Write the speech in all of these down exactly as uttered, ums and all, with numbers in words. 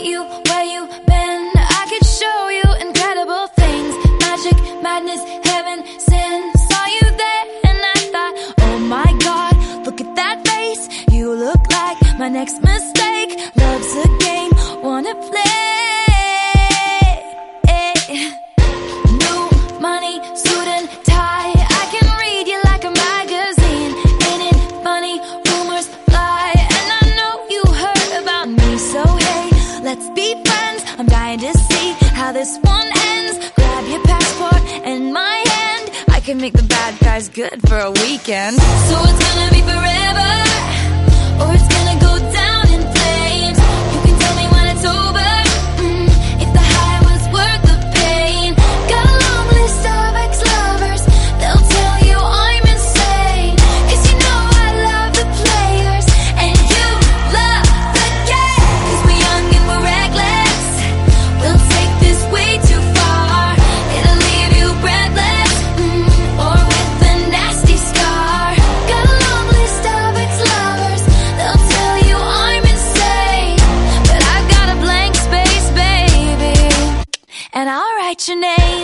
meet you where you been. I could show you incredible things. Magic, madness, heaven, sin. Saw you there and I thought, oh my God, look at that face. You look like my next mistake. Love's a game, wanna play. New money, suit and tie. I can read you like a magazine. Ain't it funny? Rumors fly, and I know you heard about me. So hey, let's be friends. I'm dying to see how this one ends. Grab your passport and my hand. I can make the bad guys good for a weekend. So it's gonna be forever, or it's gonna go down in flames. You can tell me when it's over, mm, if the high was worth the pain. Got a long list of ex-lovers, they'll tell you I'm insane. Cause you know I love the players, and you love the game. Cause we're young and we're reckless, we'll take this way too far. It'll leave you breathless, mm, or with a nasty scar. Got a long list of ex-lovers, they'll tell you I'm insane. But I've got a blank space, baby, and I'll write your name.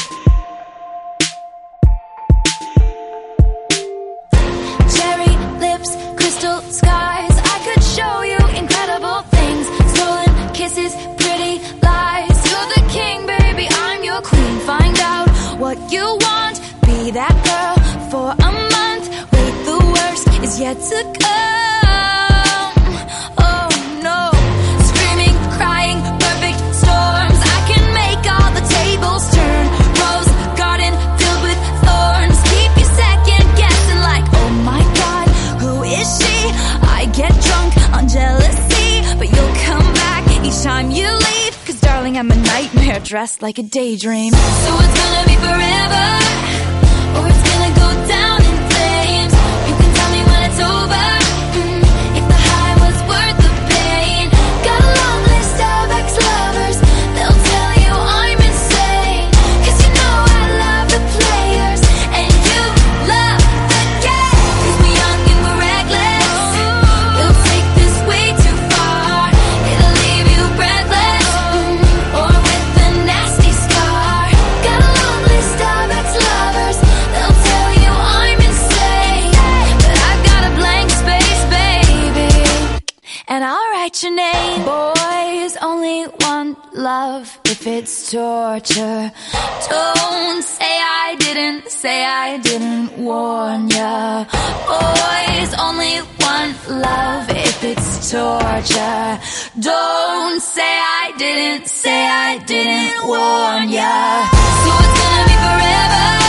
Cherry lips, crystal skies. I could show you incredible things. Stolen kisses, pretty lies. You're the king, baby, I'm your queen. Find out what you want, be that girl for a month. Wait, the worst is yet to come. Oh no, screaming, crying, perfect storms. I can make all the tables turn. Rose garden filled with thorns. Keep you second guessing like, oh my God, who is she? I get drunk on jealousy, but you'll come back each time you leave. Cause darling, I'm a nightmare dressed like a daydream. So it's gonna be forever, or it's gonna go down in flames. You can tell me when it's over, mm, if the high was worth the pain. Got a long list of ex-lovers, they'll tell you I'm insane. Cause you know I love the players, and you love the game. Cause we're young and we're reckless, we'll take this way too far. It'll leave you breathless, mm, or with a nasty scar. Got a long list of ex-lovers, they'll tell you I'm insane. But I've got a blank space, baby, and I'll write your name. Boys only want love if it's torture. Don't say I didn't, say I didn't warn ya. Boys only want love if it's torture. Don't say I didn't, say I didn't warn ya. So it's gonna be forever,